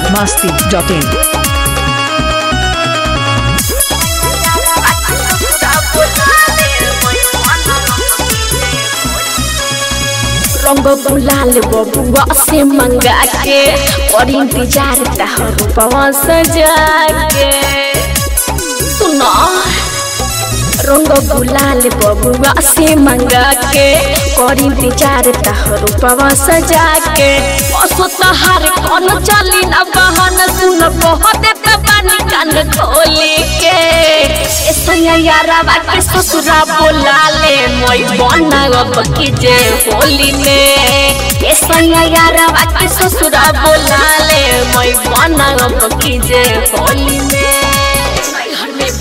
biharmasti.in रंग गुलाल बबुआ से मंगा के और इंतजार रूपवा सजा के सुनो रंग गुलाल बबुआ से मंगा के और इंतजार रूपवा सजा के असोतहार कौन चली न बहन सुन बहुत पानी कान खोली के यारा के ससुरा बोला ले मोई बनाब कीजे होली में ऐसा यारा के ससुरा बोला ले मोई बनाब कीजे होली में घर में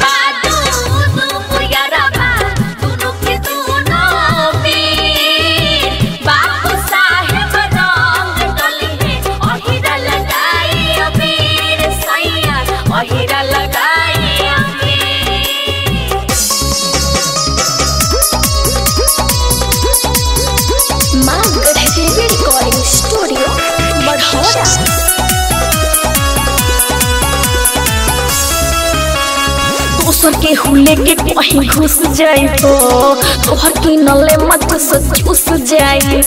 के हुले के कहीं घुस जाई तो तोहर की नले मत से चूस जाई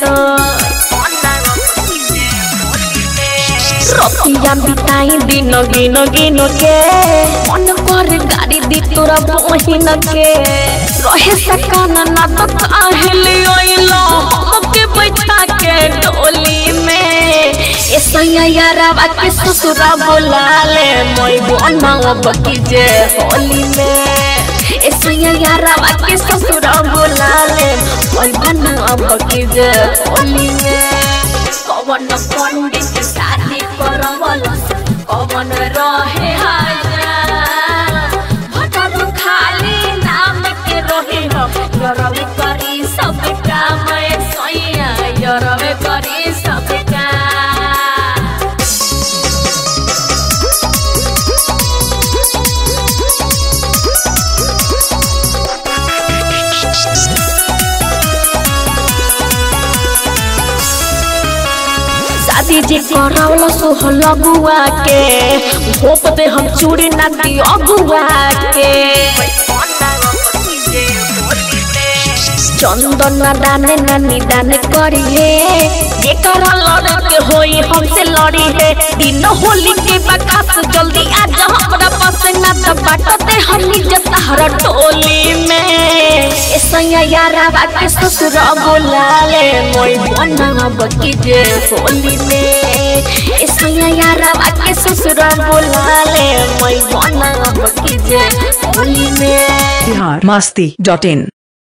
रतिया बिताई दिन गिन गिन के मन कर गाड़ी दी तोरा बहिन के रहे सकान ना तो काहेली ओइलो हमके बैठा के डोली में ऐसा यारा के ससुरा बोला ले मोई बनाब कीजे होली में ऐसा यारा के ससुरा बोला ले मोई बनाब कीजे होली में कौन पंडित शादी करवल कौन रहे हजार भटक खाली नाम के रहे हम यरवे करी सब काम सैया यरवे करी सब जे करवल सोह लगुआ के भोप दे हम चूड़ी नाती अगुआ के चंदन दाने नानी दाने करी है ये कर लड़ के होई हमसे लड़ी है दिन होली के बकास जल्दी आ जा हमरा पास ना त बाटते हनी जतहर टोली में ऐसा यारा के ससुर बोला ले मोई बनाब कीजे होली में ऐसा यारा के ससुर बोला ले मोई बनाब कीजे होली में biharmasti.in